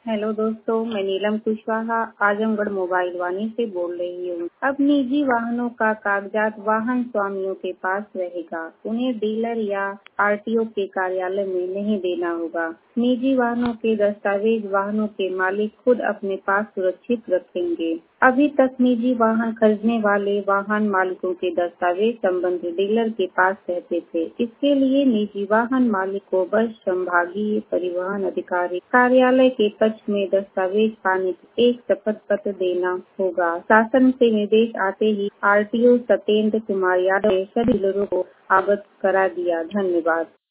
Hello दोस्तों, मैं Neelam Kushwaha Azamgarh mobile Vani से बोल रही हूँ। अब निजी वाहनों का कागजात वाहन स्वामियों के पास रहेगा। उन्हें डीलर या आरटीओ के कार्यालय में नहीं देना होगा। निजी वाहनों के दस्तावेज वाहनों के मालिक खुद अपने पास सुरक्षित रखेंगे। अभी तक निजी वाहन खरीदने वाले वाहन मालिकों के दस्तावेज संबंधित डीलर के पास रहते थे। इसके लिए निजी वाहन मालिक को बस संभागीय परिवहन अधिकारी कार्यालय के पक्ष में दस्तावेज पाने एक शपथ पत्र देना होगा। शासन से निर्देश आते ही आरटीओ सत्येंद्र कुमार यादव ने सभी डीलरों को अवगत करा दिया। धन्यवाद।